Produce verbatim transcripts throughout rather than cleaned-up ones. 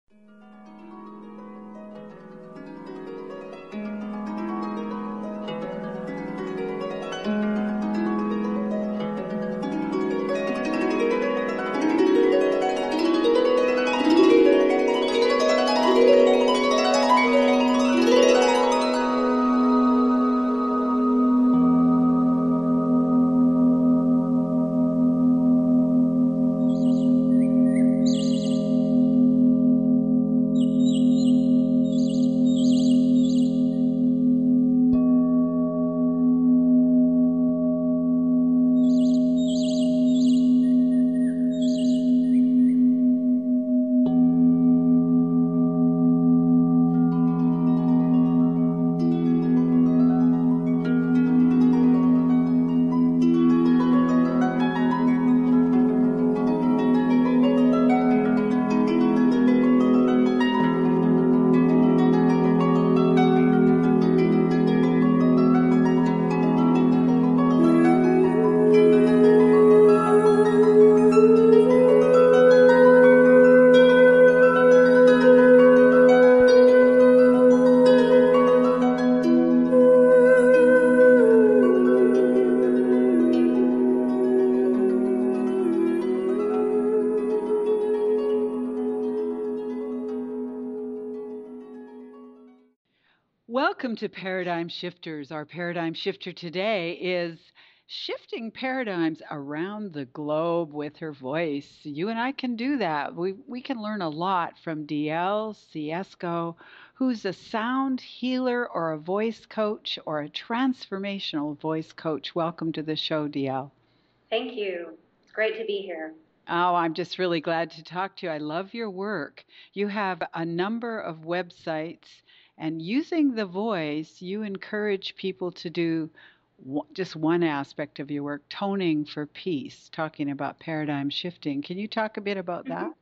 Welcome to Paradigm Shifters. Our paradigm shifter today is shifting paradigms around the globe with her voice. You and I can do that. We, we can learn a lot from D L Siesko, who's a sound healer or a voice coach or a transformational voice coach. Welcome to the show, D L. Thank you. It's great to be here. Oh, I'm just really glad to talk to you. I love your work. You have a number of websites, and using the voice, you encourage people to do w- just one aspect of your work, toning for peace, talking about paradigm shifting. Can you talk a bit about that? Mhm.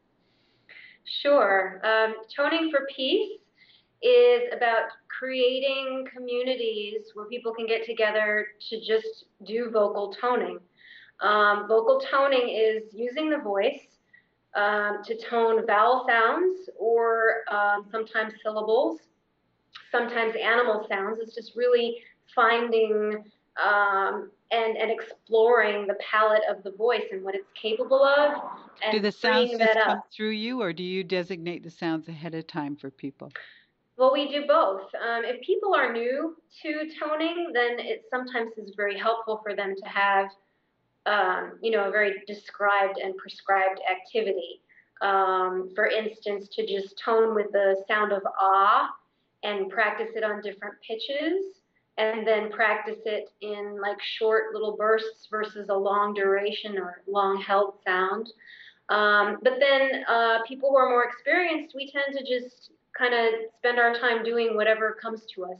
Sure. Um, Toning for Peace is about creating communities where people can get together to just do vocal toning. Um, vocal toning is using the voice um, to tone vowel sounds or um, sometimes syllables, sometimes animal sounds. It's just really finding um, and and exploring the palette of the voice and what it's capable of, Do and the sounds freeing that just come up. through you, or do you designate the sounds ahead of time for people? Well, we do both. Um, if people are new to toning, then it sometimes is very helpful for them to have, um, you know, a very described and prescribed activity. Um, for instance, to just tone with the sound of ah and practice it on different pitches, and then practice it in like short little bursts versus a long duration or long held sound. Um, but then uh, people who are more experienced, we tend to just kind of spend our time doing whatever comes to us.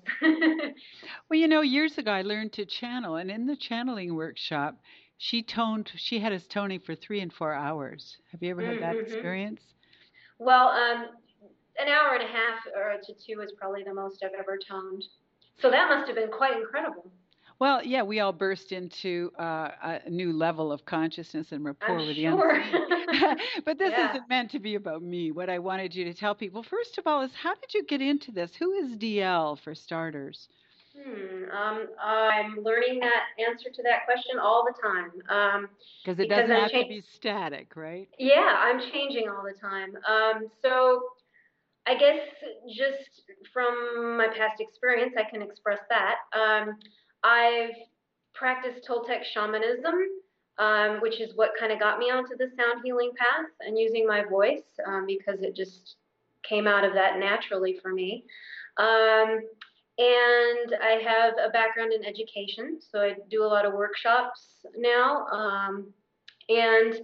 Well, you know, years ago I learned to channel, and in the channeling workshop, she toned, she had us toning for three and four hours. Have you ever had that Mm-hmm. experience? Well, um, an hour and a half or to two is probably the most I've ever toned. So that must have been quite incredible. Well, yeah, we all burst into uh, a new level of consciousness and I'm rapport with the sure. unseen. But this Yeah. isn't meant to be about me. What I wanted you to tell people, first of all, is how did you get into this? Who is D L for starters? Hmm. Um, I'm learning that answer to that question all the time. Um, Because it because doesn't I'm have to changing. be static, right? Yeah, I'm changing all the time. Um, so I guess just from my past experience, I can express that. Um, I've practiced Toltec shamanism, um, which is what kind of got me onto the sound healing path and using my voice um, because it just came out of that naturally for me. Um, and I have a background in education, so I do a lot of workshops now. Um, and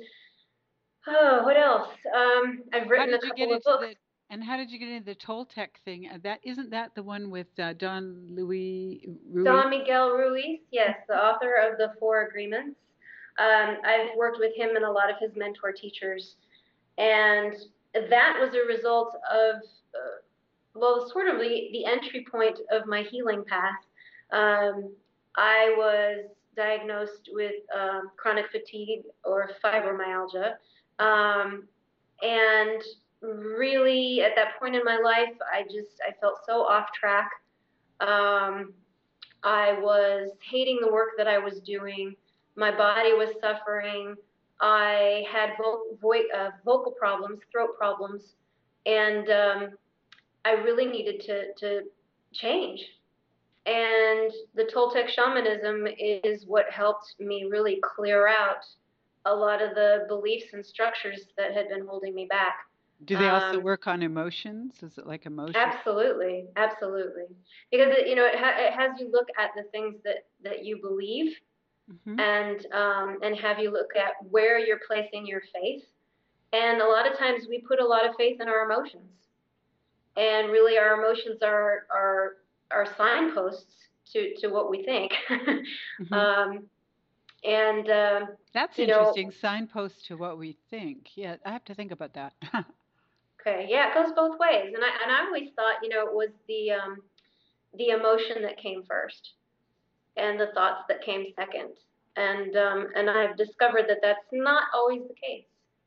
oh, what else? Um, I've How written a did you get couple of into books. the and how did you get into the Toltec thing? Uh, That isn't that the one with uh, Don Louis Ruiz? Don Miguel Ruiz, yes, the author of the Four Agreements. Um, I've worked with him and a lot of his mentor teachers, and that was a result of, uh, well, sort of the, the entry point of my healing path. Um, I was diagnosed with um, chronic fatigue or fibromyalgia, um, and really, at that point in my life, I just, I felt so off track. Um, I was hating the work that I was doing. My body was suffering. I had vo- vo- uh, vocal problems, throat problems, and um, I really needed to, to change. And the Toltec shamanism is what helped me really clear out a lot of the beliefs and structures that had been holding me back. Do they also Um, work on emotions? Is it like emotion? absolutely, absolutely, because it, you know it, ha- it has you look at the things that that you believe, Hmm. and um, and have you look at where you're placing your faith. And a lot of times we put a lot of faith in our emotions, and really our emotions are are are signposts to to what we think. Hmm. um, and um, That's you know, interesting. Signpost to what we think. Yeah, I have to think about that. okay, yeah, it goes both ways. And I and I always thought, you know, it was the um, the emotion that came first, and the thoughts that came second. And um, and I've discovered that that's not always the case.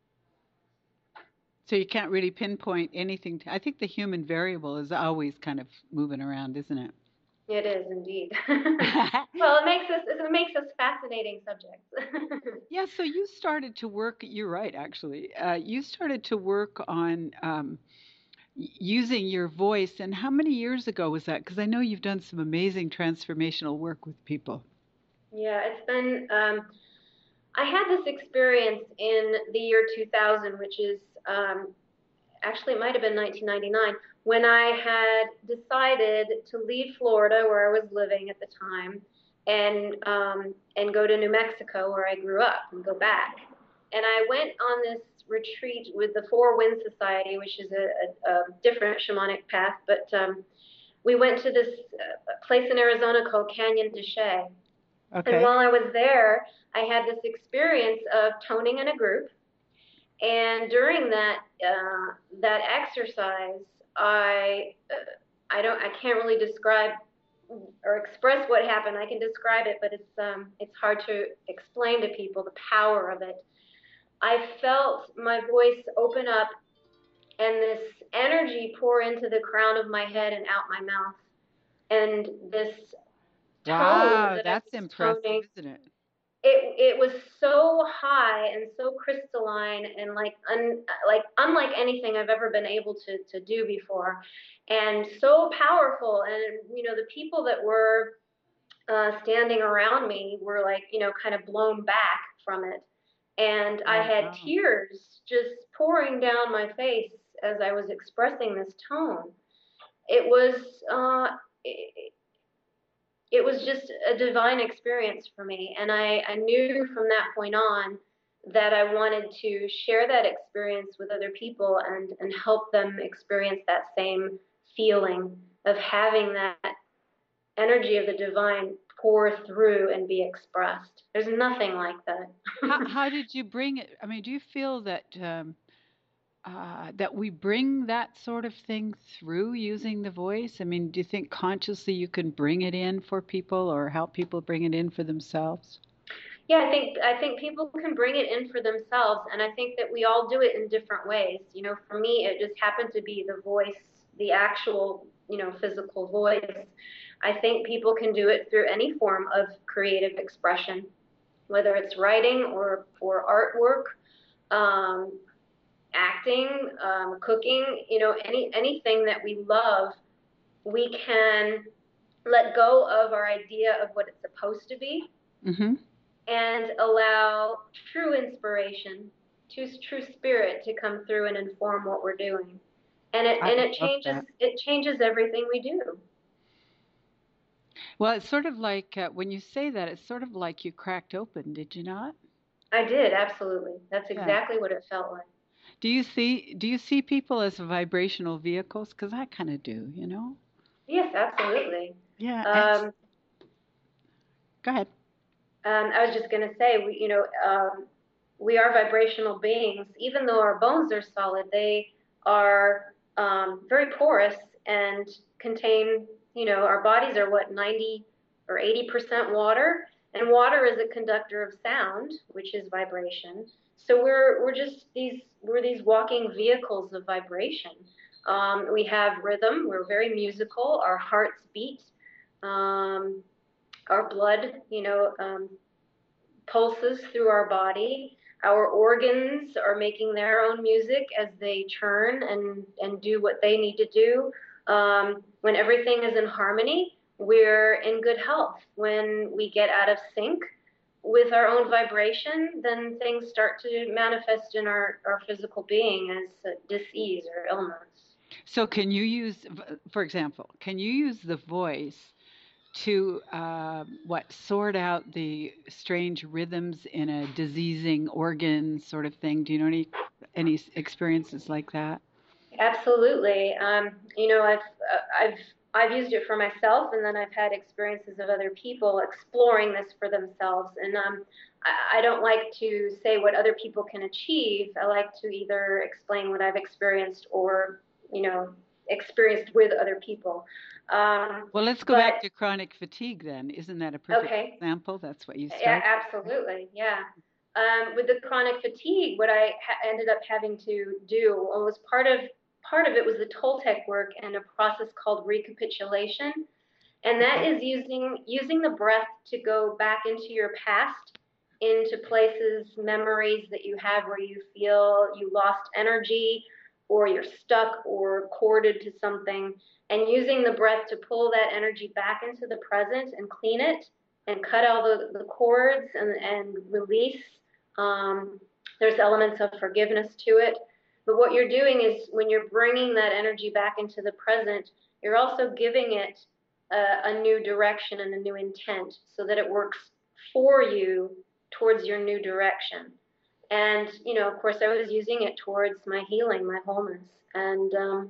So you can't really pinpoint anything. To, I think the human variable is always kind of moving around, isn't it? It is indeed. Well, it makes us it makes us fascinating subjects. Yeah, so you started to work, you're right, actually. Uh, you started to work on um, y- using your voice. And how many years ago was that? Because I know you've done some amazing transformational work with people. Yeah, it's been. Um, I had this experience in the year two thousand, which is um, actually it might have been nineteen ninety-nine, when I had decided to leave Florida, where I was living at the time, and um, and go to New Mexico, where I grew up, and go back. And I went on this retreat with the Four Winds Society, which is a, a, a different shamanic path, but um, we went to this uh, place in Arizona called Canyon de Chelly. And Okay. while I was there, I had this experience of toning in a group. And during that uh, that exercise, I uh, I don't I can't really describe or express what happened. I can describe it, but it's um it's hard to explain to people the power of it. I felt my voice open up and this energy pour into the crown of my head and out my mouth. And this tone Wow, that I that's was impressive, toning, isn't it? it it was so high and so crystalline and like un, like unlike anything I've ever been able to to do before, and so powerful. And you know, the people that were uh, standing around me were like, you know, kind of blown back from it, and I Oh, had wow. tears just pouring down my face as I was expressing this tone. It was uh, it, it was just a divine experience for me. And I, I knew from that point on that I wanted to share that experience with other people, and, and help them experience that same feeling of having that energy of the divine pour through and be expressed. There's nothing like that. How how did you bring it? I mean, do you feel that um, uh, that we bring that sort of thing through using the voice? I mean, do you think consciously you can bring it in for people or help people bring it in for themselves? Yeah, I think I think people can bring it in for themselves, and I think that we all do it in different ways. You know, for me, it just happened to be the voice, the actual, you know, physical voice. I think people can do it through any form of creative expression, whether it's writing or or artwork, um, acting, um, cooking. You know, any anything that we love, we can let go of our idea of what it's supposed to be, Mm-hmm. and allow true inspiration, true, true spirit to come through and inform what we're doing. And it I and it love changes that. it changes everything we do. Well, it's sort of like uh, when you say that, it's sort of like you cracked open, did you not? I did, absolutely. That's Yeah. exactly what it felt like. Do you see do you see people as vibrational vehicles? Because I kind of do, you know? Yes, absolutely. Yeah, it's Um, go ahead. um, I was just going to say, we, you know, um, we are vibrational beings. Even though our bones are solid, they are um, very porous and contain, you know, our bodies are what, ninety or eighty percent water. And water is a conductor of sound, which is vibration. So we're we're just these we're these walking vehicles of vibration. Um, we have rhythm. We're very musical. Our hearts beat. Um, our blood, you know, um, pulses through our body. Our organs are making their own music as they churn and, and do what they need to do. Um, when everything is in harmony, we're in good health. When we get out of sync with our own vibration, then things start to manifest in our, our physical being as uh, disease or illness. So can you use, for example, can you use the voice to uh, what sort out the strange rhythms in a diseasing organ sort of thing? Do you know any any experiences like that? Absolutely. Um, you know, I've uh, I've I've used it for myself, and then I've had experiences of other people exploring this for themselves. And um, I, I don't like to say what other people can achieve. I like to either explain what I've experienced or, you know, experienced with other people. Um, Well, let's go but back to chronic fatigue then. Isn't that a perfect okay, example? That's what you yeah, start. absolutely, yeah. Um, with the chronic fatigue, what I ha- ended up having to do was part of part of it was the Toltec work and a process called recapitulation, and that Okay. is using using the breath to go back into your past, into places, memories that you have where you feel you lost energy, or you're stuck or corded to something, and using the breath to pull that energy back into the present and clean it and cut all the, the cords and, and release. Um, there's elements of forgiveness to it. But what you're doing is when you're bringing that energy back into the present, you're also giving it a, a new direction and a new intent so that it works for you towards your new direction. And, you know, of course, I was using it towards my healing, my wholeness. And um,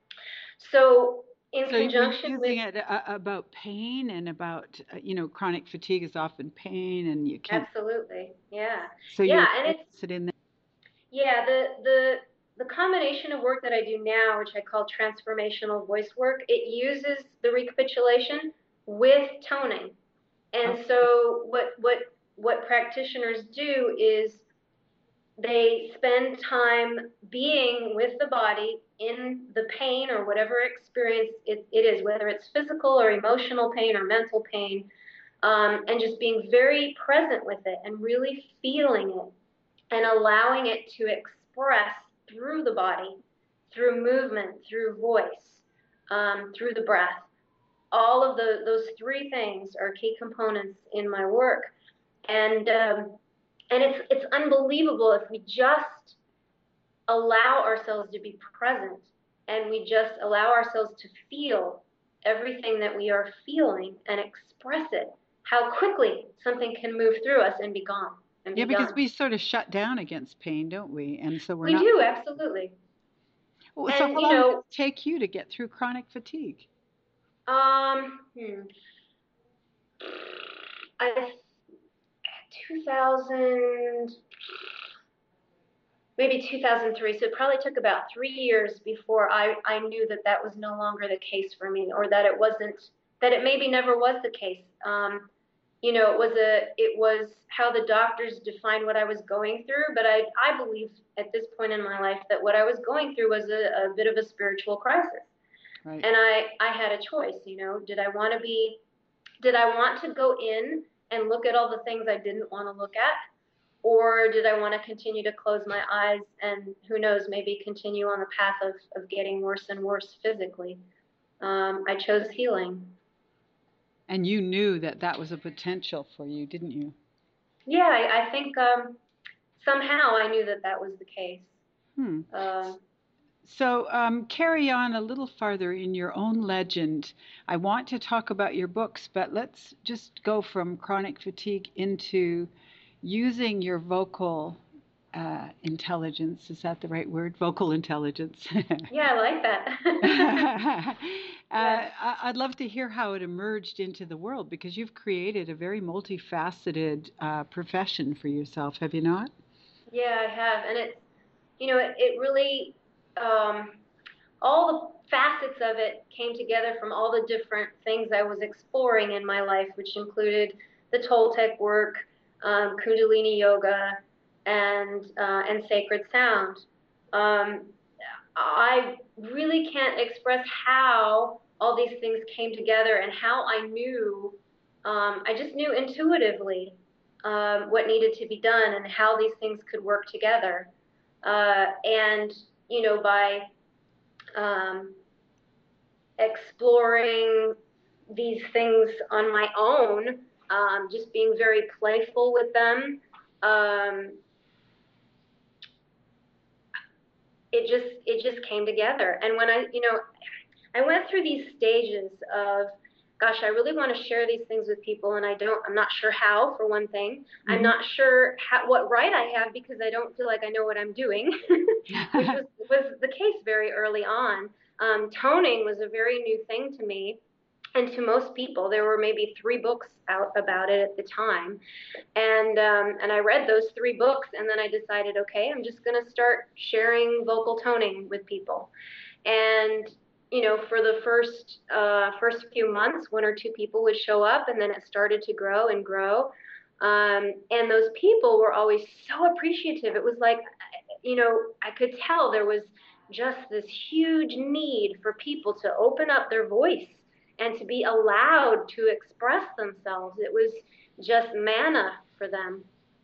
so, in So were you conjunction with, using it uh, about pain and about, uh, you know, chronic fatigue is often pain and you can't, absolutely, yeah. so you Yeah, would and it's, focus it in there. yeah, the, the, the combination of work that I do now, which I call transformational voice work, it uses the recapitulation with toning. And Okay. so what what what practitioners do is they spend time being with the body in the pain or whatever experience it, it is, whether it's physical or emotional pain or mental pain, um, and just being very present with it and really feeling it and allowing it to express through the body, through movement, through voice, um, through the breath. All of the, those three things are key components in my work. And um, and it's it's unbelievable if we just allow ourselves to be present and we just allow ourselves to feel everything that we are feeling and express it, how quickly something can move through us and be gone and Yeah, be because done. we sort of shut down against pain, don't we? And so we're We not. do, absolutely. Well, so And how you long did know, it take you to get through chronic fatigue? um, hmm, I two thousand maybe two thousand three. So it probably took about three years before I, I knew that that was no longer the case for me, or that it wasn't, that it maybe never was the case. Um, you know, it was a, it was how the doctors defined what I was going through. But I, I believe at this point in my life that what I was going through was a, a bit of a spiritual crisis. Right. And I, I had a choice, you know, did I want to be, did I want to go in and look at all the things I didn't want to look at? Or did I want to continue to close my eyes and who knows, maybe continue on the path of, of getting worse and worse physically? Um, I chose healing. And you knew that that was a potential for you, didn't you? Yeah, I, I think um, somehow I knew that that was the case. Hmm. Um, So, um, carry on a little farther in your own legend. I want to talk about your books, but let's just go from chronic fatigue into using your vocal uh, intelligence. Is that the right word? Vocal intelligence. yeah, I like that. uh, Yeah. I- I'd love to hear how it emerged into the world because you've created a very multifaceted uh, profession for yourself, have you not? Yeah, I have. And it's, you know, it, it really, um, all the facets of it came together from all the different things I was exploring in my life, which included the Toltec work, um, Kundalini yoga, and uh, and sacred sound. Um, I really can't express how all these things came together and how I knew. Um, I just knew intuitively um, what needed to be done and how these things could work together. Uh, and you know, by um, exploring these things on my own, um, just being very playful with them. Um, it just it just came together. And when I, you know, I went through these stages of, gosh, I really want to share these things with people, and I don't. I'm not sure how. For one thing, I'm Mm-hmm. not sure how, what right I have because I don't feel like I know what I'm doing, which was was the case very early on. Um, toning was a very new thing to me, and to most people. There were maybe three books out about it at the time, and um, and I read those three books, and then I decided, okay, I'm just going to start sharing vocal toning with people. And you know, for the first uh, first few months, one or two people would show up, and then it started to grow and grow. Um, and those people were always so appreciative. It was like, you know, I could tell there was just this huge need for people to open up their voice and to be allowed to express themselves. It was just manna for them.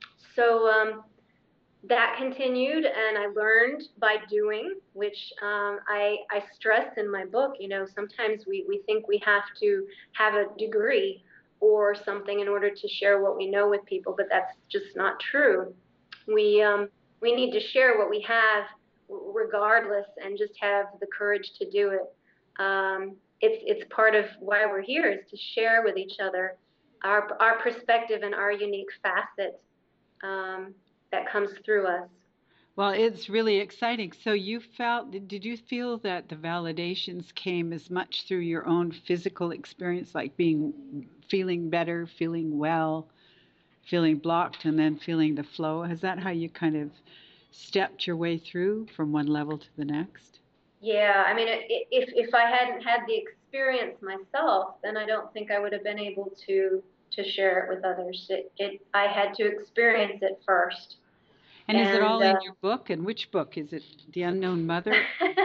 So um, that continued, and I learned by doing, which um, I, I stress in my book. You know, sometimes we, we think we have to have a degree or something in order to share what we know with people, but that's just not true. We, um, we need to share what we have regardless and just have the courage to do it. Um, it's, it's part of why we're here, is to share with each other our, our perspective and our unique facet. Um, that comes through us. Well, it's really exciting. So you felt, did did you feel that the validations came as much through your own physical experience, like being, feeling better, feeling well, feeling blocked, and then feeling the flow? Is that how you kind of stepped your way through from one level to the next? Yeah, I mean, it, if if I hadn't had the experience myself, then I don't think I would have been able to to share it with others. It, it I had to experience it first, And is it and all in uh, your book? And which book? Is it The Unknown Mother?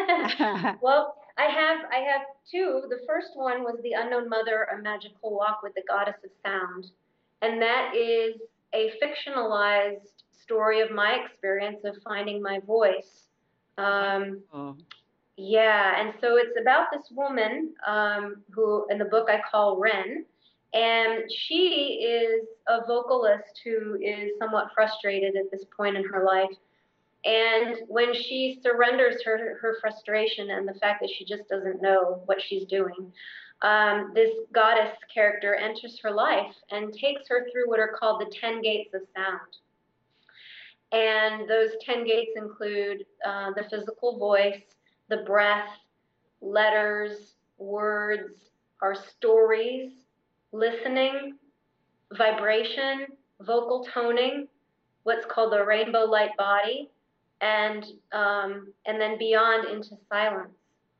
well, I have I have two. The first one was The Unknown Mother: A Magical Walk with the Goddess of Sound, and that is a fictionalized story of my experience of finding my voice. Um, Oh, Yeah, and so it's about this woman um, who, in the book, I call Ren, and she is a vocalist who is somewhat frustrated at this point in her life. And when she surrenders her her frustration and the fact that she just doesn't know what she's doing, um, this goddess character enters her life and takes her through what are called the ten gates of sound. And those ten gates include uh, the physical voice, the breath, letters, words, our stories, listening, vibration, vocal toning, what's called the rainbow light body, and um, and then beyond into silence.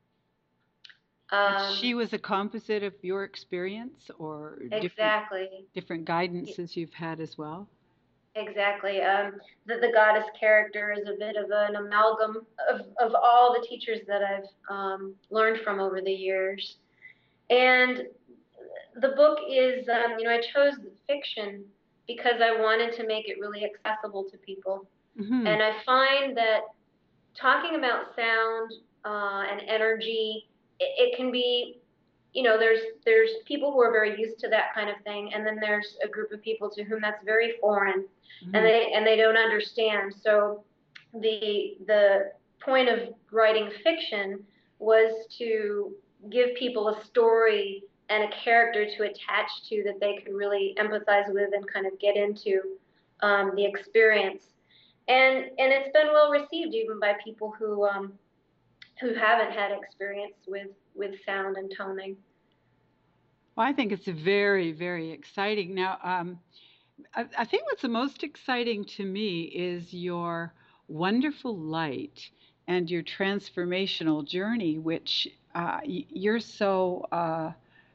and she Um, was a composite of your experience or different exactly. different guidances you've had as well? Exactly. Um, the, the goddess character is a bit of an amalgam of, of all the teachers that I've um, learned from over the years. And the book is, um, you know, I chose fiction because I wanted to make it really accessible to people. Hmm. And I find that talking about sound uh, and energy, it, it can be, you know, there's there's people who are very used to that kind of thing, and then there's a group of people to whom that's very foreign, and Hmm. they and they don't understand. So the the point of writing fiction was to give people a story and a character to attach to that they could really empathize with and kind of get into um, the experience. And and it's been well received even by people who um, who haven't had experience with with sound and toning. Well, I think it's very, very exciting. Now, um, I, I think what's the most exciting to me is your wonderful light and your transformational journey, which uh, y- you're so uh,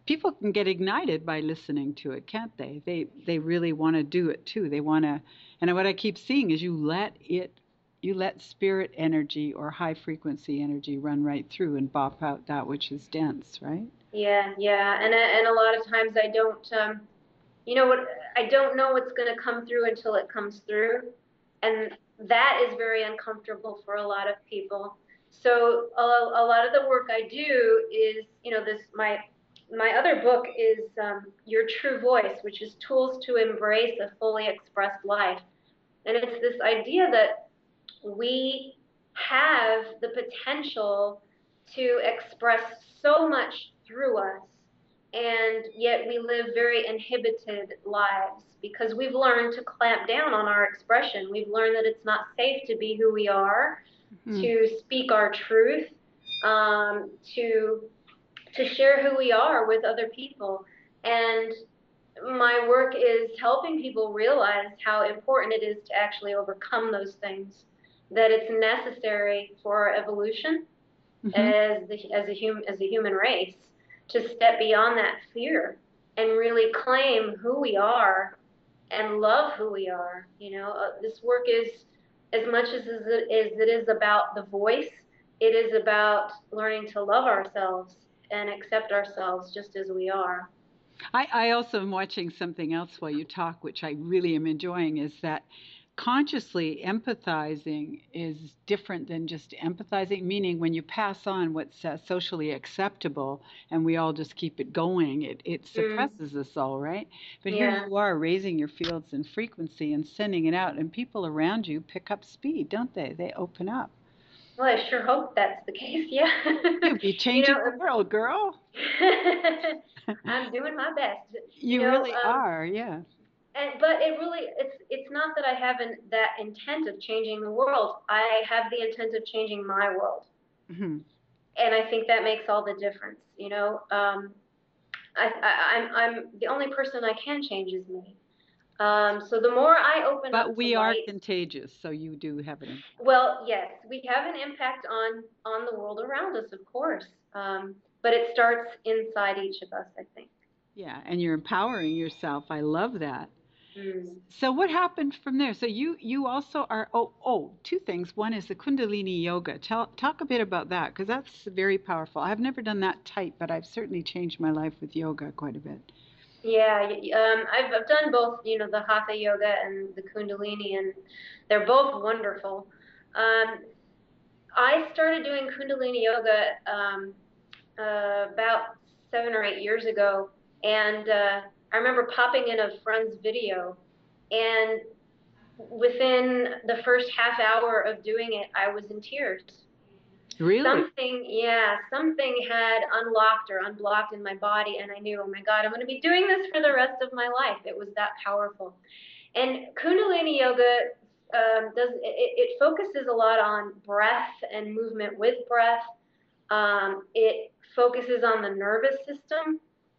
People can get ignited by listening to it, can't they? They they really want to do it too. They want to, and what I keep seeing is you let it, you let spirit energy or high frequency energy run right through and bop out that which is dense, right? Yeah, yeah, and a- and a lot of times I don't, um, you know what, I don't know what's going to come through until it comes through, and that is very uncomfortable for a lot of people. So a, a lot of the work I do is, you know, this my my other book is um, Your True Voice, which is tools to embrace a fully expressed life, and it's this idea that we have the potential to express so much through us, and yet we live very inhibited lives because we've learned to clamp down on our expression. We've learned that it's not safe to be who we are, Hmm. to speak our truth, um, to to share who we are with other people. And my work is helping people realize how important it is to actually overcome those things, that it's necessary for our evolution Hmm. as the, as a hum, as a human race to step beyond that fear and really claim who we are and love who we are. You know, uh, this work is, as much as it is, it is about the voice, it is about learning to love ourselves and accept ourselves just as we are. I, I also am watching something else while you talk, which I really am enjoying, is that consciously empathizing is different than just empathizing, meaning when you pass on what's uh, socially acceptable and we all just keep it going, it, it Mm, suppresses us all, right? But here yeah. you are raising your fields and frequency and sending it out, and people around you pick up speed, don't they? They open up. Well, I sure hope that's the case. Yeah. You'll be You changing know, the world, girl. I'm doing my best. You You know, really um, are, yeah. and but it really it's it's not that I haven't that intent of changing the world. I have the intent of changing my world, Hmm. and I think that makes all the difference. You know, um, I, I I'm I'm the only person I can change is me. Um, so the more I open But up to we are light, contagious, so you do have an impact. well, yes, we have an impact on on the world around us, of course. Um, but it starts inside each of us, I think. Yeah, and you're empowering yourself. I love that. Mm. So what happened from there? So you you also are oh oh two things. One is the Kundalini yoga. Tell talk a bit about that because that's very powerful. I've never done that type, but I've certainly changed my life with yoga quite a bit. Yeah, y- um, I've I've done both, you know, the Hatha yoga and the Kundalini, and they're both wonderful. Um, I started doing Kundalini yoga um, uh, about seven or eight years ago, and uh, I remember popping in a friend's video, and within the first half hour of doing it, I was in tears. Really? Something, yeah, something had unlocked or unblocked in my body, and I knew, oh my God, I'm going to be doing this for the rest of my life. It was that powerful. And Kundalini yoga um, does it, it focuses a lot on breath and movement with breath. Um, it focuses on the nervous system,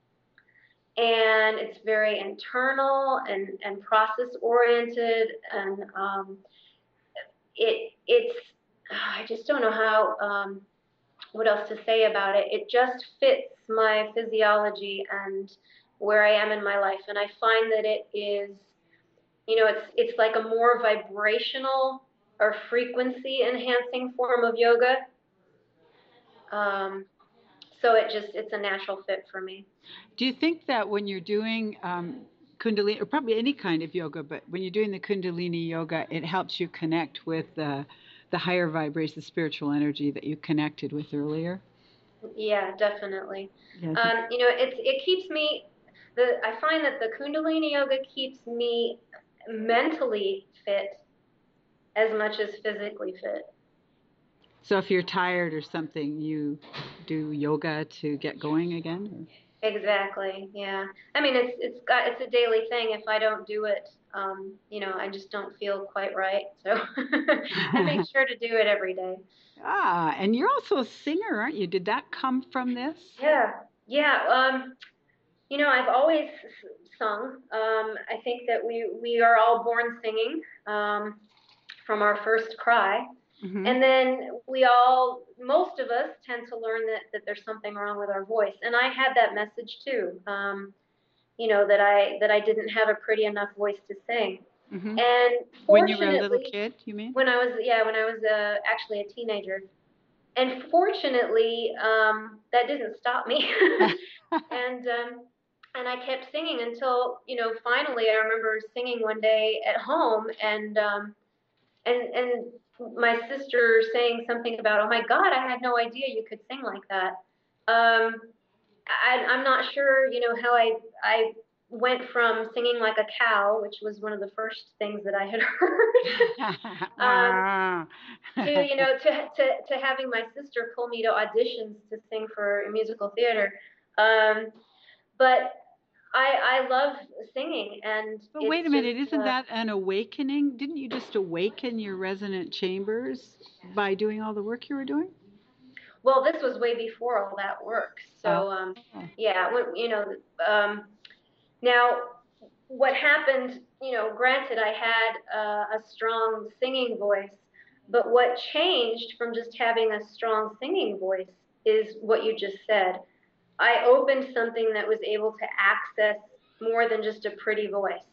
and it's very internal and and process oriented, and um, it it's I just don't know how um, what else to say about it. It just fits my physiology and where I am in my life, and I find that it is, you know, it's it's like a more vibrational or frequency enhancing form of yoga. Um, so it just it's a natural fit for me. Do you think that when you're doing um, Kundalini, or probably any kind of yoga, but when you're doing the Kundalini yoga, it helps you connect with the the higher vibration, the spiritual energy that you connected with earlier? Yeah, definitely. Yeah, I think. Um, you know, it's it keeps me the I find that the Kundalini yoga keeps me mentally fit as much as physically fit. So if you're tired or something, you do yoga to get going again? Exactly. Yeah. I mean, it's it's got it's a daily thing. If I don't do it, um, you know, I just don't feel quite right. So I make Or... sure to do it every day. Ah, and you're also a singer, aren't you? Did that come from this? Yeah. Yeah. Um, you know, I've always sung. Um, I think that we we are all born singing um, from our first cry. Mm-hmm. And then we all, most of us tend to learn that, that there's something wrong with our voice. And I had that message too, um, you know, that I, that I didn't have a pretty enough voice to sing. Mm-hmm. And When you were a little fortunately, kid, you mean? when I was, yeah, when I was uh, actually a teenager, and fortunately, um, that didn't stop me. and um, and I kept singing until, you know, finally I remember singing one day at home, and um, and and my sister saying something about, oh my God, I had no idea you could sing like that. Um, I, I'm not sure, you know, how I I went from singing like a cow, which was one of the first things that I had heard, um, to, you know, to, to to having my sister pull me to auditions to sing for musical theater. Um, but I I love singing, and But wait it's a just minute, isn't uh, that an awakening? Didn't you just awaken your resonant chambers by doing all the work you were doing? well, this was way before all that work. Oh. So um, yeah, when, you know, um, now what happened, you know, granted I had uh, a strong singing voice, but what changed from just having a strong singing voice is what you just said. I opened something that was able to access more than just a pretty voice.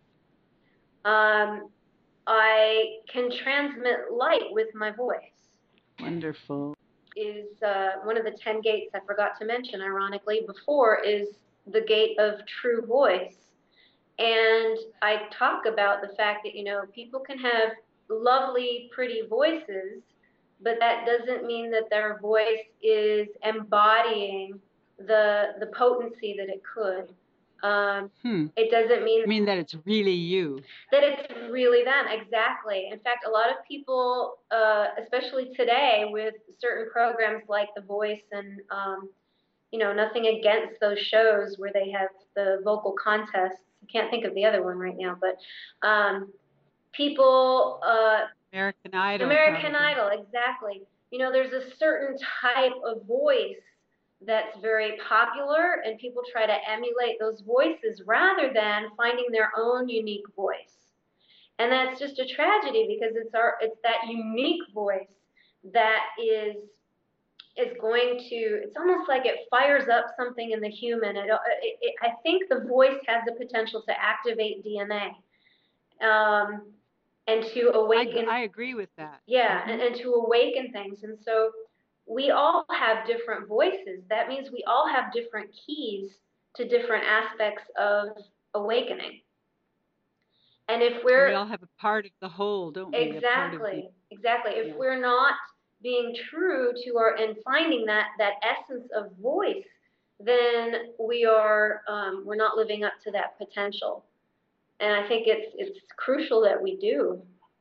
Um, I can transmit light with my voice. Wonderful. Is uh, one of the ten gates I forgot to mention, ironically, before, is the gate of true voice. And I talk about the fact that, you know, people can have lovely, pretty voices, but that doesn't mean that their voice is embodying the the potency that it could. Um, Hmm. it doesn't mean I mean that it's really you. that it's really them, exactly. In fact, a lot of people, uh, especially today with certain programs like The Voice and, um, you know, nothing against those shows where they have the vocal contests. I can't think of the other one right now, but um, people, uh, American Idol, American probably. Idol, exactly. You know, there's a certain type of voice that's very popular, and people try to emulate those voices rather than finding their own unique voice. And that's just a tragedy because it's our it's that unique voice that is is going to, it's almost like it fires up something in the human. It, it, it, I think the voice has the potential to activate D N A, um, and to I, g- awaken, I agree with that. yeah, Hmm. and, and to awaken things. And so we all have different voices. That means we all have different keys to different aspects of awakening. And if We we're, all have a part of the whole, don't we? A part of the, exactly, exactly. If yeah. we're not being true to our, and finding that that essence of voice, then we are um, we're not living up to that potential. And I think it's it's crucial that we do.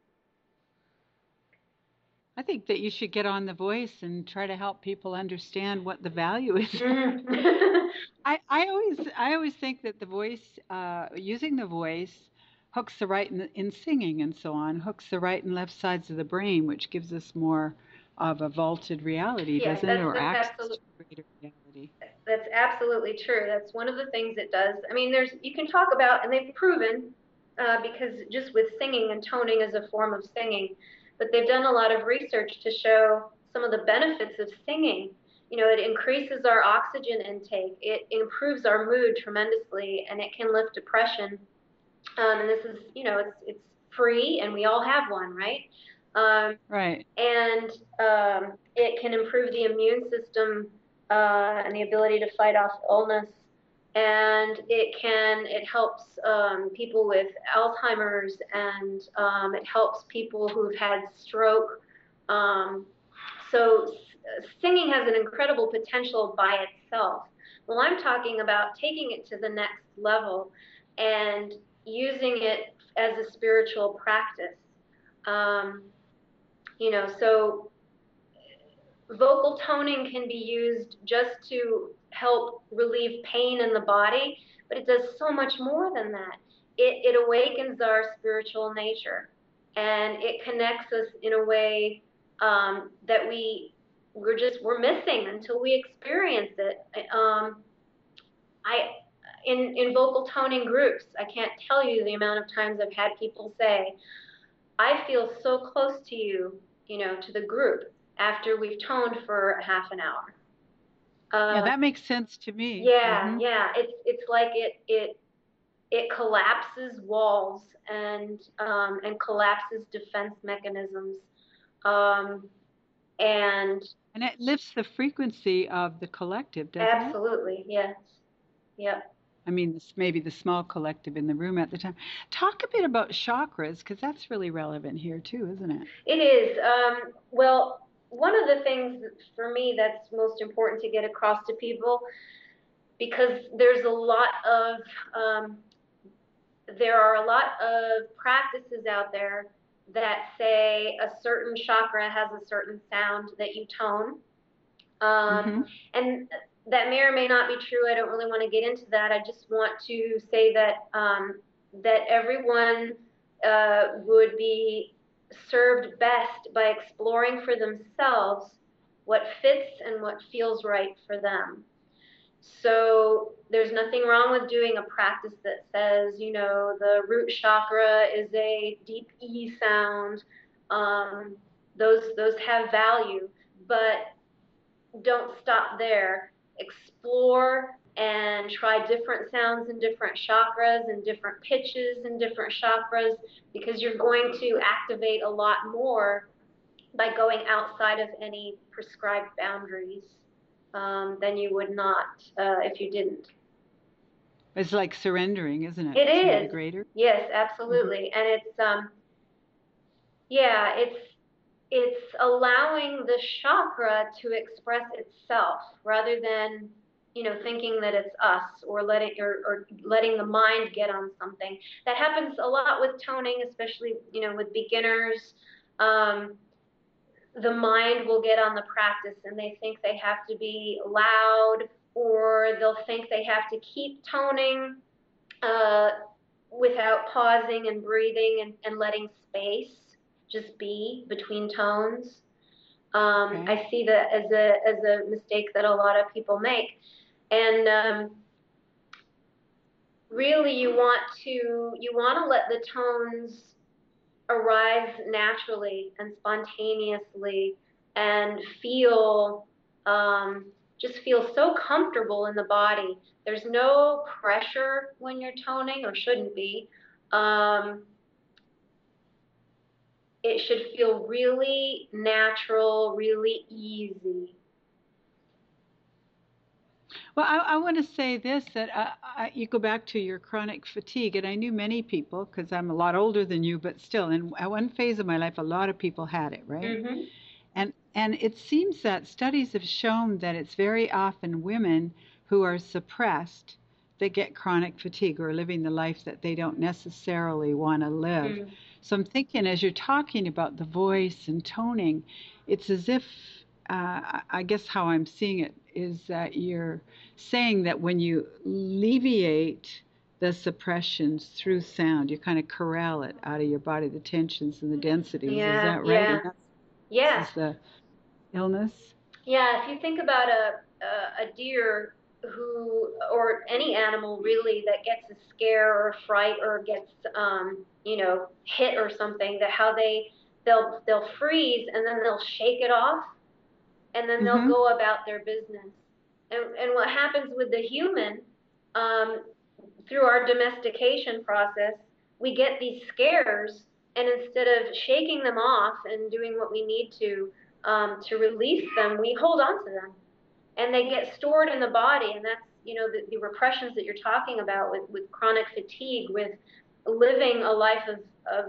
I think that you should get on The Voice and try to help people understand what the value is. Mm. I, I always I always think that the voice, uh, using the voice, hooks the right in, in singing and so on, hooks the right and left sides of the brain, which gives us more of a vaulted reality, Yeah, doesn't it, that's or that's access to absolutely greater reality? that's absolutely true. That's one of the things it does. I mean, there's, you can talk about, and they've proven, uh, because just with singing and toning as a form of singing, but they've done a lot of research to show some of the benefits of singing. You know, it increases our oxygen intake, it improves our mood tremendously, and it can lift depression. Um, and this is, you know, it's it's free, and we all have one, right? Um, Right. and um, it can improve the immune system, uh, and the ability to fight off illness. And it can it helps um, people with Alzheimer's, and um, it helps people who've had stroke. Um, so singing has an incredible potential by itself. Well, I'm talking about taking it to the next level and using it as a spiritual practice. Um, you know, so vocal toning can be used just to help relieve pain in the body, but it does so much more than that. It, it awakens our spiritual nature, and it connects us in a way um, that we we're just we're missing until we experience it. Um, I in in vocal toning groups, I can't tell you the amount of times I've had people say, "I feel so close to you. you know, to the group after we've toned for half an hour. Yeah, Uh, that makes sense to me. yeah, Hmm. yeah. It's it's like it it it collapses walls and um, and collapses defense mechanisms. Um, and And it lifts the frequency of the collective, doesn't it? absolutely, yes, yep. I mean, this maybe the small collective in the room at the time. Talk a bit about chakras, because that's really relevant here too, isn't it? It is. Um, well, one of the things for me that's most important to get across to people, because there's a lot of um, there are a lot of practices out there that say a certain chakra has a certain sound that you tone. Um, Hmm. and that may or may not be true. I don't really want to get into that. I just want to say that um, that everyone uh, would be served best by exploring for themselves what fits and what feels right for them. So there's nothing wrong with doing a practice that says, you know, the root chakra is a deep E sound. Um, those those have value, but don't stop there. Explore and try different sounds in different chakras and different pitches in different chakras, because you're going to activate a lot more by going outside of any prescribed boundaries um, than you would not uh, if you didn't. It's like surrendering, isn't it, It to the is, greater? yes, Hmm. absolutely, and it's um, yeah, it's it's allowing the chakra to express itself rather than, you know, thinking that it's us, or letting or, or letting the mind get on something. That happens a lot with toning, especially, you know, with beginners. Um, the mind will get on the practice and they think they have to be loud, or they'll think they have to keep toning uh, without pausing and breathing and, and letting space just be between tones. Um, Okay. I see that as a as a mistake that a lot of people make, and um, really you want to you want to let the tones arise naturally and spontaneously, and feel um, just feel so comfortable in the body. There's no pressure when you're toning, or shouldn't be. Um, it should feel really natural, really easy. Well, I, I want to say this that uh, I, you go back to your chronic fatigue, and I knew many people because I'm a lot older than you, but still, in at one phase of my life, a lot of people had it, right? Mm-hmm. And and it seems that studies have shown that it's very often women who are suppressed that get chronic fatigue or living the life that they don't necessarily want to live. Mm. So I'm thinking as you're talking about the voice and toning, it's as if uh, I guess how I'm seeing it is that you're saying that when you alleviate the suppressions through sound, you kind of corral it out of your body, the tensions and the densities. Is Yeah, that right? yeah, And that's yeah. this is the illness. Yeah, if you think about a, a, a deer who, or any animal really, that gets a scare or a fright, or gets, um, you know, hit or something, that how they, they'll, they'll freeze and then they'll shake it off, and then they'll Mm-hmm. go about their business. And, and what happens with the human, um, through our domestication process, we get these scares, and instead of shaking them off and doing what we need to um, to release them, we hold on to them, and they get stored in the body. And that's, you know, the, the repressions that you're talking about with, with chronic fatigue, with living a life of, of,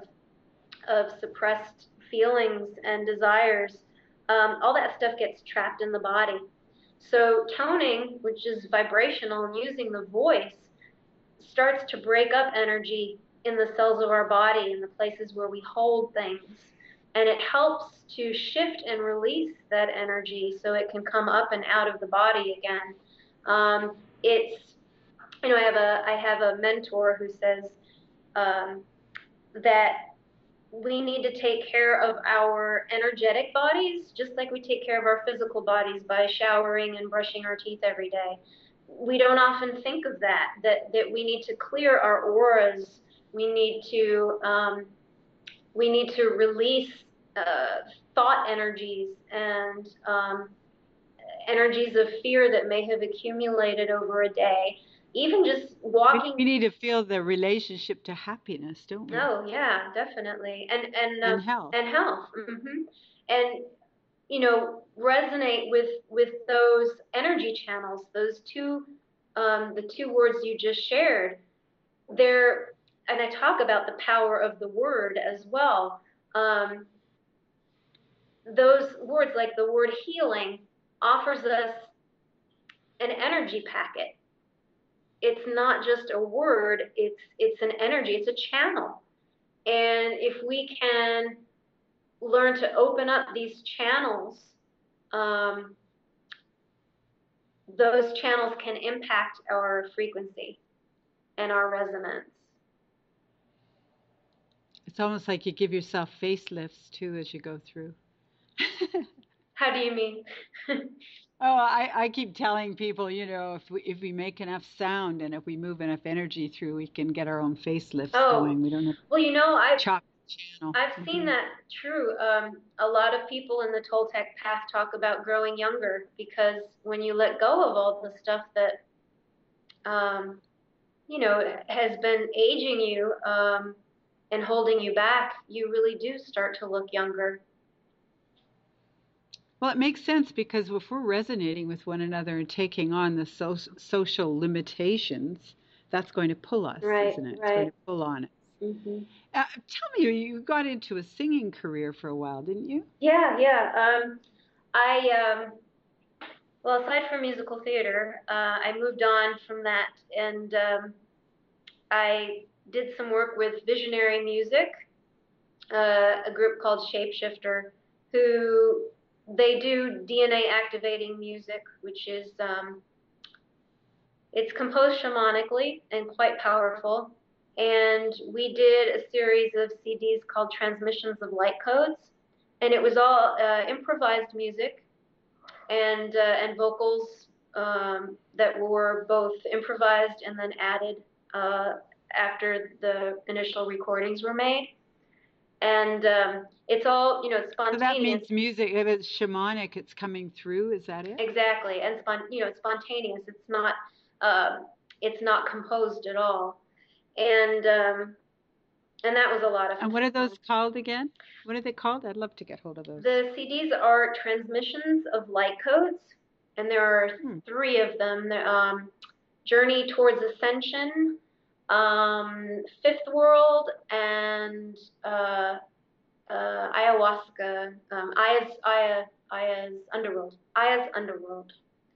of suppressed feelings and desires. Um, all that stuff gets trapped in the body. So toning, which is vibrational and using the voice, starts to break up energy in the cells of our body, in the places where we hold things. And it helps to shift and release that energy so it can come up and out of the body again. Um, it's, you know, I have a, I have a mentor who says um, that we need to take care of our energetic bodies just like we take care of our physical bodies by showering and brushing our teeth every day. We don't often think of that, that, that we need to clear our auras. We need to, um, we need to release uh, thought energies and um, energies of fear that may have accumulated over a day. Even just We, walking. we need to feel the relationship to happiness, don't we? Oh yeah, definitely, and and uh, And health. and health, hmm and you know, resonate with with those energy channels. Those two, um, the two words you just shared. They're, and I talk about the power of the word as well. Um, those words, like the word healing, offers us an energy packet. It's not just a word, it's it's an energy, it's a channel. And if we can learn to open up these channels, um, those channels can impact our frequency and our resonance. It's almost like you give yourself facelifts too as you go through. How do you mean? Oh, I, I keep telling people, you know, if we if we make enough sound and if we move enough energy through, we can get our own facelifts Oh, going. We don't have to well, you know, I've chop the channel. I've seen Hmm. that true. Um, a lot of people in the Toltec path talk about growing younger because when you let go of all the stuff that um, you know has been aging you um, and holding you back, you really do start to look younger. Well, it makes sense because if we're resonating with one another and taking on the so social limitations, that's going to pull us, Right, isn't it? It's going right. to pull on us. hmm Uh, tell me, you got into a singing career for a while, didn't you? Yeah, yeah. Um, I um, well, aside from musical theater, uh, I moved on from that, and um, I did some work with Visionary Music, uh, a group called Shapeshifter, who they do D N A activating music, which is um, it's composed shamanically and quite powerful. And we did a series of C Ds called Transmissions of Light Codes, and it was all uh, improvised music and uh, and vocals um, that were both improvised and then added uh, after the initial recordings were made. And um, it's all, you know, it's So that spontaneous. means music, if it's shamanic, it's coming through. Is that it? Exactly, and spon you know, it's spontaneous. It's not um, it's not composed at all. And um, and that was a lot of And what are fun. those called again? What are they called? I'd love to get hold of those. The C Ds are Transmissions of Light Codes, and there are Hmm. three of them. Um, Journey Towards Ascension, um, Fifth World, and uh, uh, Ayahuasca, um, Aya's, Aya, Aya's Underworld, Aya's Underworld.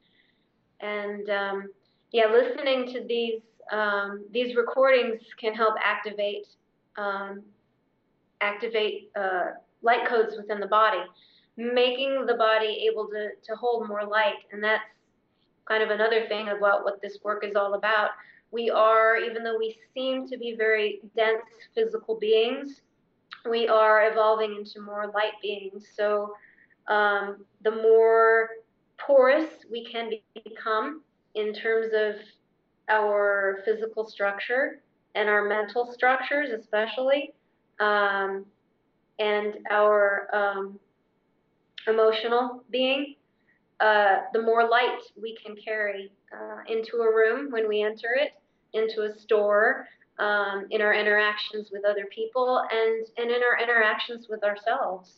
And um, yeah, listening to these um, these recordings can help activate um, activate uh, light codes within the body, making the body able to to hold more light. And that's kind of another thing about what this work is all about. We are, even though we seem to be very dense physical beings, we are evolving into more light beings. So um, the more porous we can become in terms of our physical structure and our mental structures, especially, um, and our um, emotional being, uh, the more light we can carry uh, into a room when we enter it, into a store, um, in our interactions with other people, and, and in our interactions with ourselves.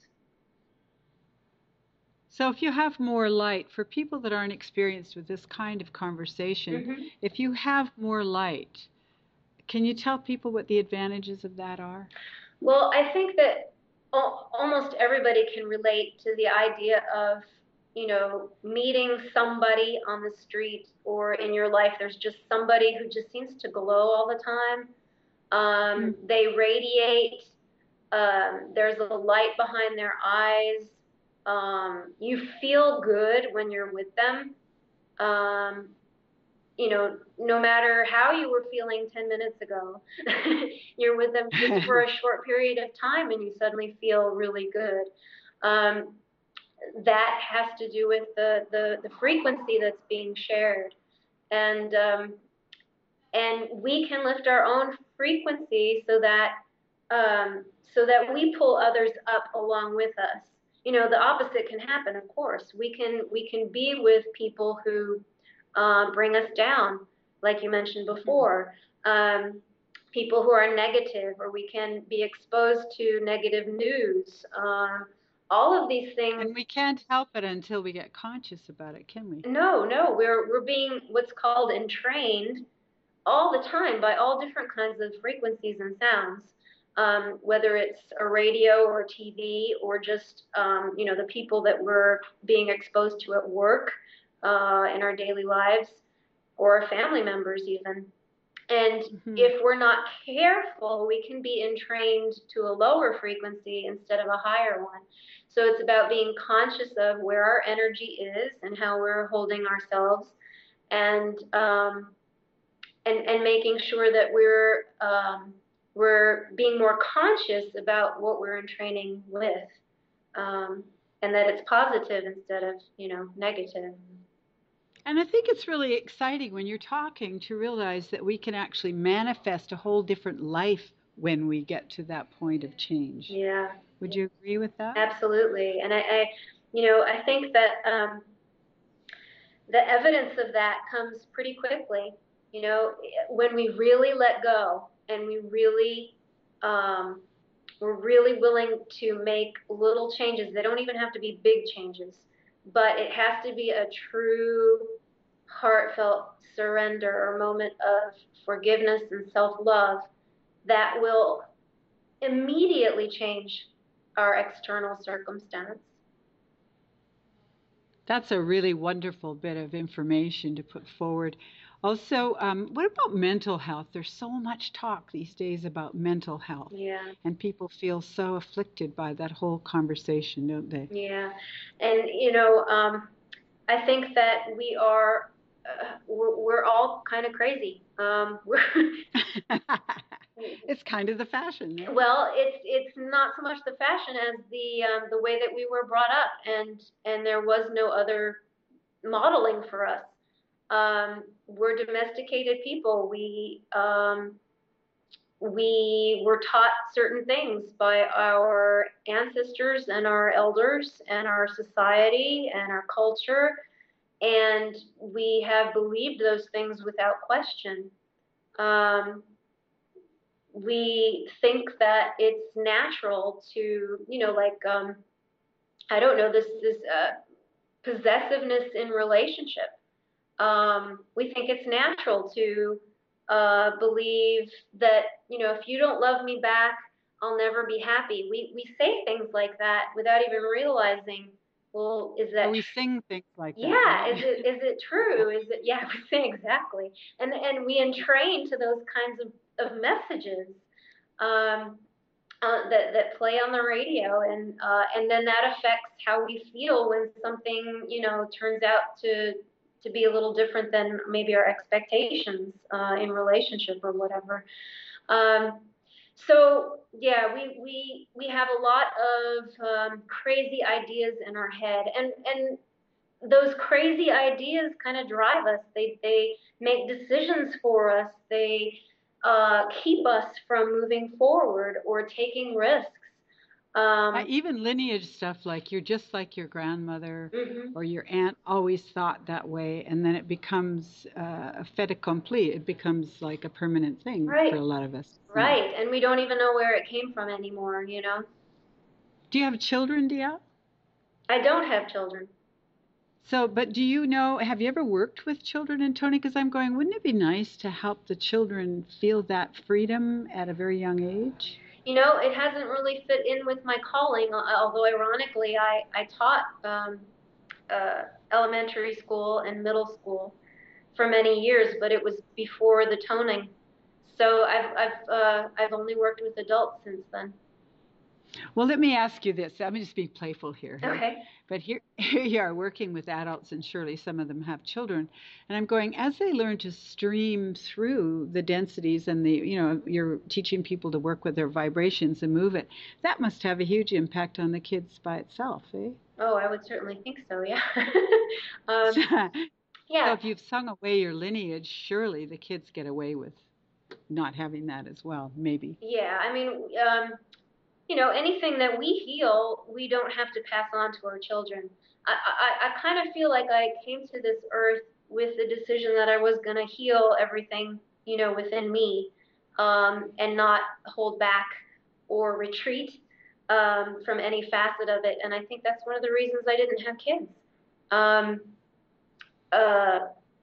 So if you have more light, for people that aren't experienced with this kind of conversation, Mm-hmm. if you have more light, can you tell people what the advantages of that are? Well, I think that al- almost everybody can relate to the idea of, you know, meeting somebody on the street or in your life. There's just somebody who just seems to glow all the time. Um, Hmm. they radiate. Um, there's a light behind their eyes. Um, you feel good when you're with them. Um, you know, no matter how you were feeling ten minutes ago, you're with them just for a short period of time and you suddenly feel really good. Um, that has to do with the, the, the frequency that's being shared. And, um, and we can lift our own frequency so that, um, so that we pull others up along with us. you know, the opposite can happen, of course. We can we can be with people who um, bring us down, like you mentioned Mhm. before, um, people who are negative, or we can be exposed to negative news. Um, all of these things. And we can't help it until we get conscious about it, can we? No, no, we're we're being what's called entrained all the time by all different kinds of frequencies and sounds, um, whether it's a radio or T V or just um, you know, the people that we're being exposed to at work, uh, in our daily lives, or family members even. And Hmm. if we're not careful, we can be entrained to a lower frequency instead of a higher one. So it's about being conscious of where our energy is and how we're holding ourselves, and um, and and making sure that we're um, we're being more conscious about what we're in training with, um, and that it's positive instead of, you know, negative. And I think it's really exciting when you're talking to realize that we can actually manifest a whole different life when we get to that point of change. Yeah, Would you agree with that? absolutely. And I, I you know, I think that um, the evidence of that comes pretty quickly. You know, when we really let go and we really um, we're really willing to make little changes. They don't even have to be big changes, but it has to be a true heartfelt surrender or moment of forgiveness and self-love that will immediately change our external circumstance. That's a really wonderful bit of information to put forward. Also, um, what about mental health? There's so much talk these days about mental health, Yeah, and people feel so afflicted by that whole conversation, don't they? yeah. And, you know, um, I think that we are, uh, we're, we're all kind of crazy. Um, we're, It's kind of the fashion, eh? well, it's it's not so much the fashion as the um, the way that we were brought up, and and there was no other modeling for us. Um, we're domesticated people. We um, we were taught certain things by our ancestors and our elders and our society and our culture, and we have believed those things without question. Um, we think that it's natural to, you know, like, um, I don't know, this this uh, possessiveness in relationship. Um, we think it's natural to uh, believe that, you know, if you don't love me back, I'll never be happy. We we say things like that without even realizing, well, is Or that we tr- sing things like that, yeah, right? is it is it true? Is it, yeah, we say exactly. And and we entrain to those kinds of, of messages. Um, uh, that that play on the radio, and uh, and then that affects how we feel when something, you know, turns out to to be a little different than maybe our expectations uh, in relationship or whatever. Um, so yeah, we we we have a lot of um, crazy ideas in our head, and and those crazy ideas kind of drive us. They they make decisions for us. They uh, keep us from moving forward or taking risks. Uh, Um, even lineage stuff like you're just like your grandmother mhm. or your aunt always thought that way, and then it becomes uh, a fait accompli. It becomes like a permanent thing for Right, a lot of us. Yeah. right. And we don't even know where it came from anymore. You know, Do you have children, Dia? I don't have children. So, but do you know, have you ever worked with children and Tony? Because I'm going, wouldn't it be nice to help the children feel that freedom at a very young age? You know, it hasn't really fit in with my calling. Although ironically, I I taught um, uh, elementary school and middle school for many years, but it was before the toning. So I've I've uh, I've only worked with adults since then. Well, let me ask you this. I'm just being playful here, hey? Okay. But here, here you are working with adults, and surely some of them have children. And I'm going, as they learn to stream through the densities and the, you know, you're teaching people to work with their vibrations and move it, that must have a huge impact on the kids by itself, eh? Oh, I would certainly think so. Yeah. So, um, so yeah. if you've sung away your lineage, surely the kids get away with not having that as well, maybe. Yeah. I mean, um, you know, anything that we heal, we don't have to pass on to our children. I, I, I kind of feel like I came to this earth with the decision that I was going to heal everything, you know, within me, um, and not hold back or retreat um, from any facet of it. And I think that's one of the reasons I didn't have kids. Um, uh,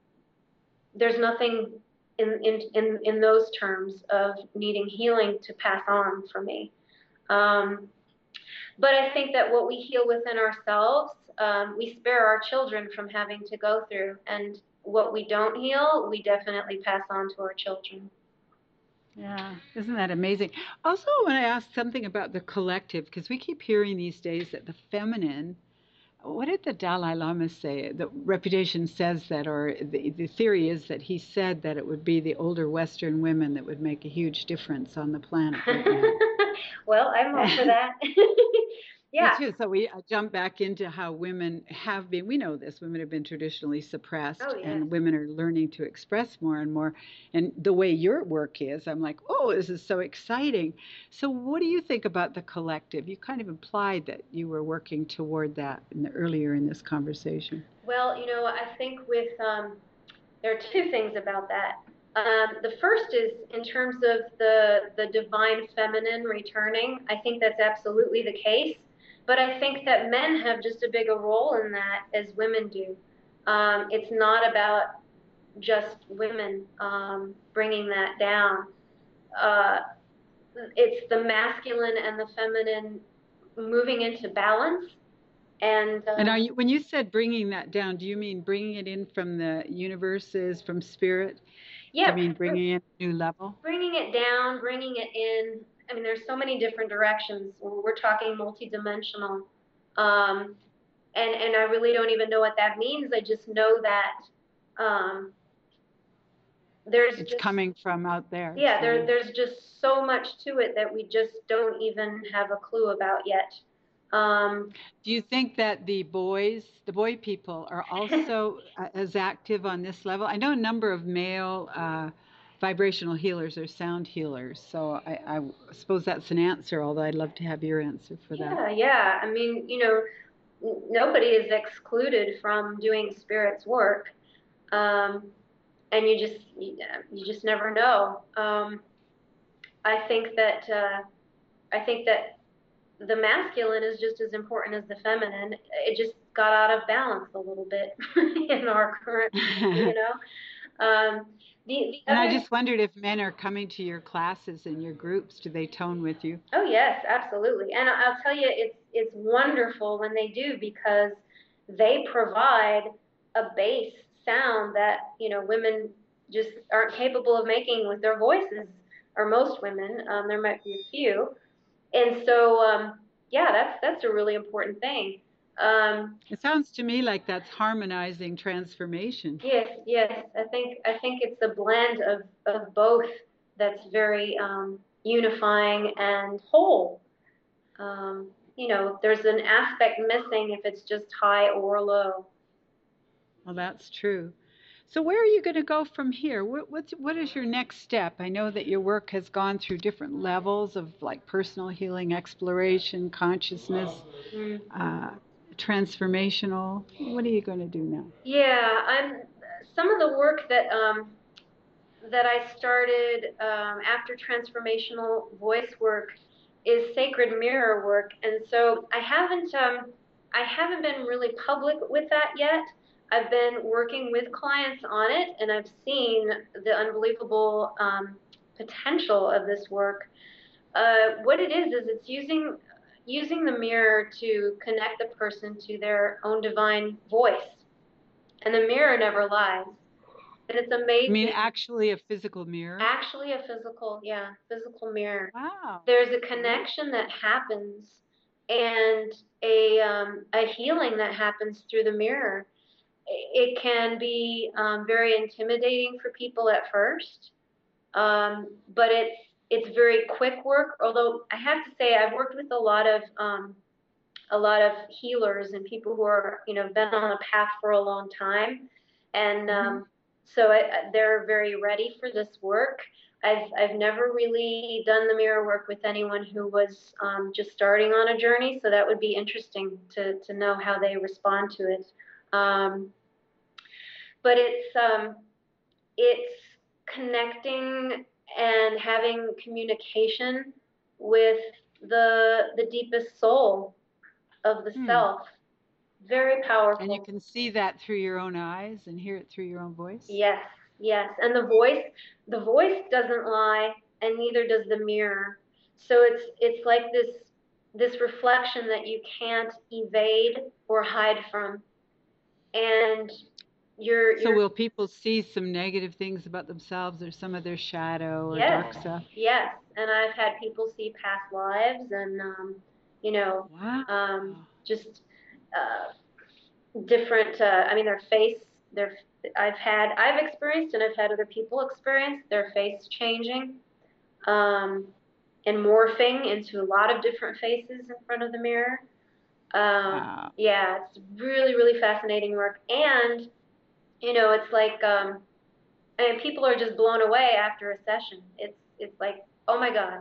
there's nothing in, in, in, in those terms of needing healing to pass on for me. Um, but I think that what we heal within ourselves, um, we spare our children from having to go through. And what we don't heal, we definitely pass on to our children. Yeah, isn't that amazing? Also, I want to ask something about the collective, because we keep hearing these days that the feminine, what did the Dalai Lama say? The reputation says that, or the, the theory is that he said that it would be the older Western women that would make a huge difference on the planet right now. Well, I'm all for that. Me Yeah. too. So we uh, jump back into how women have been, we know this, women have been traditionally Oh, suppressed yes. and women are learning to express more and more. And the way your work is, I'm like, oh, this is so exciting. So what do you think about the collective? You kind of implied that you were working toward that in the, earlier in this conversation. Well, you know, I think with, um, there are two things about that. Um, the first is in terms of the the divine feminine returning. I think that's absolutely the case, but I think that men have just a bigger role in that as women do. Um, it's not about just women um, bringing that down. Uh, it's the masculine and the feminine moving into balance. And And are um, you, when you said bringing that down, do you mean bringing it in from the universes, from spirit? Do you yeah, mean bringing it a new level? bringing it down, bringing it in. I mean, there's so many different directions. We're talking multidimensional. Um, and, and I really don't even know what that means. I just know that um, there's It's just, coming from out there. yeah, there, So. there's just so much to it that we just don't even have a clue about yet. Um, Do you think that the boys, the boy people, are also uh, as active on this level? I know a number of male uh, vibrational healers or sound healers, so I, I suppose that's an answer, although I'd love to have your answer for that. yeah, yeah. I mean, you know, n- nobody is excluded from doing spirit's work. Um, and you just you, you just never know. Um, I think that uh, I think that the masculine is just as important as the feminine. It just got out of balance a little bit in our current, you know. Um, the the And I other, just wondered if men are coming to your classes and your groups. Do they tone with you? oh yes, absolutely. And I'll tell you, it's it's wonderful when they do because they provide a bass sound that you know women just aren't capable of making with their voices, or most women. Um, there might be a few, and so um, yeah, that's that's a really important thing. Um, It sounds to me like that's harmonizing transformation. yes, yes, I think I think it's a blend of of both that's very um, unifying and whole. Um, you know, there's an aspect missing if it's just high or low. Well, that's true. So where are you going to go from here? What, what's, what is your next step? I know that your work has gone through different levels of like personal healing, exploration, consciousness, Mm. uh, transformational. What are you going to do now? Yeah, I'm some of the work that um, that I started um, after transformational voice work is sacred mirror work, and so I haven't um, I haven't been really public with that yet. I've been working with clients on it, and I've seen the unbelievable um, potential of this work. Uh, what it is is it's using using the mirror to connect the person to their own divine voice, and the mirror never lies. And it's I mean, amazing. actually, a physical mirror. Actually, a physical, yeah, physical mirror. Wow. There's a Really? connection that happens and a um, a healing that happens through the mirror. It can be um, very intimidating for people at first, um, but it's it's very quick work. Although I have to say, I've worked with a lot of um, a lot of healers and people who are you know been on a path for a long time, and Mm-hmm. um, So I, they're very ready for this work. I've I've never really done the mirror work with anyone who was um, just starting on a journey, so that would be interesting to to know how they respond to it. Um, but it's um, it's connecting and having communication with the the deepest soul of the Hmm. self. Very And you powerful. can see that through your own eyes and hear it through your own voice. Yes, yes. And the voice, the voice doesn't lie, and neither does the mirror. So it's it's like this this reflection that you can't evade or hide from. And you're So you're will people see some negative things about themselves or some of their shadow or yes, dark stuff? yes. And I've had people see past lives and um, you know, Wow. um, just uh, different uh, I mean their face their I've had I've experienced and I've had other people experience their face changing um, and morphing into a lot of different faces in front of the mirror. Um, Wow. yeah, it's really, really fascinating work. And, you know, it's like, um, I mean, people are just blown away after a session. It's, it's like, oh my God,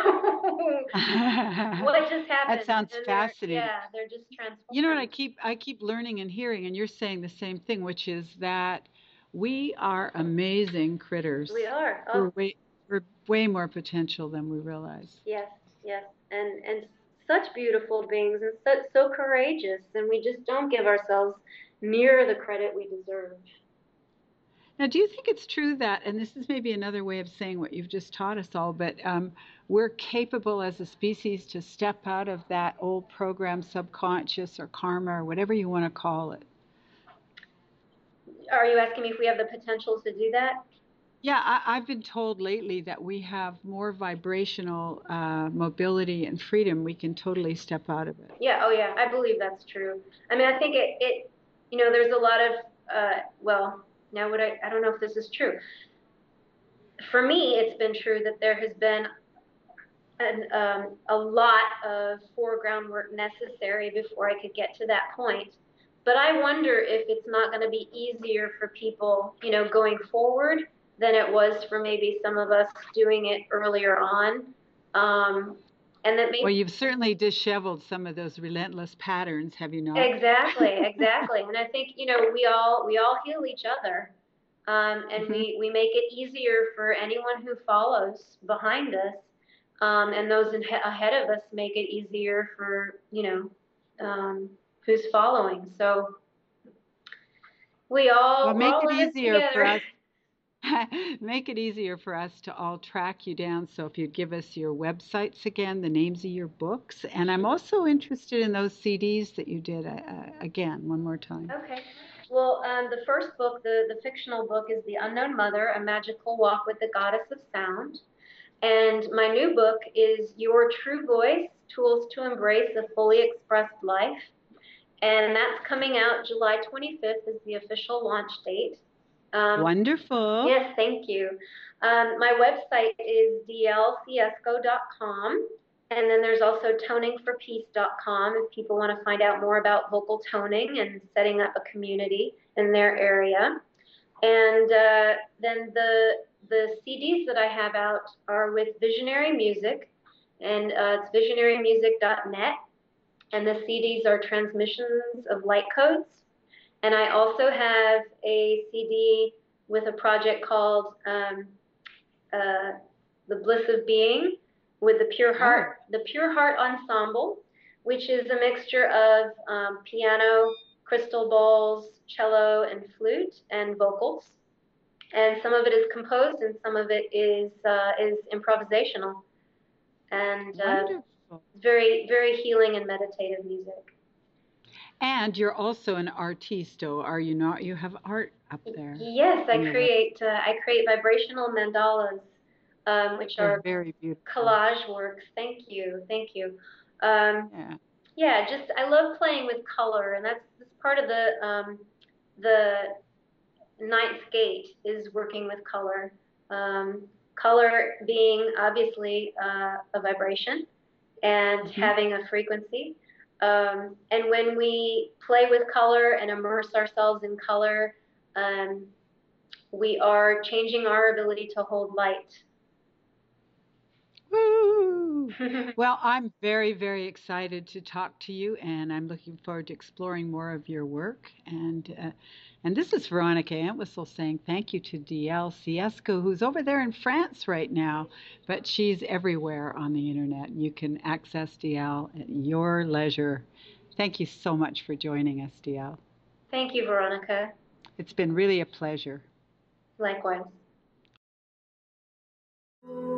what just That happened? sounds And they're, fascinating. yeah, they're just You know what I transformed. keep I keep learning and hearing, and you're saying the same thing, which is that we are amazing critters. We are. Oh, We're way we're way more potential than we realize. yes, yes. And, and such beautiful beings and so, so courageous. And we just don't give ourselves near the credit we deserve. Now, do you think it's true that, and this is maybe another way of saying what you've just taught us all, but um, we're capable as a species to step out of that old program, subconscious or karma or whatever you want to call it? Are you asking me if we have the potential to do that? Yeah, I, I've been told lately that we have more vibrational uh, mobility and freedom. We can totally step out of it. Yeah, oh yeah, I believe that's true. I mean, I think it, it you know, there's a lot of, uh, well, now would I, I don't know if this is true. For me, it's been true that there has been an, um, a lot of foreground work necessary before I could get to that point. But I wonder if it's not going to be easier for people, you know, going forward than it was for maybe some of us doing it earlier on. Um, and that Well, maybe you've certainly disheveled some of those relentless patterns, have you not? exactly, exactly. And I think, you know, we all we all heal each other. Um, and Mhm. we, we make it easier for anyone who follows behind us. Um, and those in, ahead of us make it easier for, you know, um, who's following. So we Well, all we're make all it in this easier for together. us. Make it easier for us to all track you down. So if you'd give us your websites again, the names of your books, and I'm also interested in those C Ds that you did uh, uh, again, one more time. Okay. Well, um, the first book, the, the fictional book, is The Unknown Mother, A Magical Walk with the Goddess of Sound. And my new book is Your True Voice, Tools to Embrace a Fully Expressed Life. And that's coming out July twenty-fifth is the official launch date. Um, Wonderful. yes, thank you. Um, my website is d l fiesco dot com. And then there's also toning for peace dot com if people want to find out more about vocal toning and setting up a community in their area. And uh, then the the C Ds that I have out are with Visionary Music, and uh, it's visionary music dot net. And the C Ds are transmissions of light codes. And I also have a C D with a project called um, uh, The Bliss of Being with the Pure Oh, Heart, the Pure Heart Ensemble, which is a mixture of um, piano, crystal bowls, cello, and flute, and vocals. And some of it is composed, and some of it is uh, is improvisational, and uh, wonderful. very very healing and meditative music. And you're also an artisto, are you not? You have art up there Yes, I on your website. create uh, I create vibrational mandalas, um, which They're are very beautiful. collage works. Thank you, thank you. Um, Yeah. yeah, just I love playing with color, and that's, that's part of the um, the ninth gate is working with color. Um, color being obviously uh, a vibration and Hmm. having a frequency. Um, and when we play with color and immerse ourselves in color, um, We are changing our ability to hold light. Woo! Well, I'm very, very excited to talk to you, and I'm looking forward to exploring more of your work. And uh, and this is Veronica Entwistle saying thank you to D L Ciesco, who's over there in France right now, but she's everywhere on the internet. You can access D L at your leisure. Thank you so much for joining us, D L. Thank you, Veronica. It's been really a pleasure. Likewise.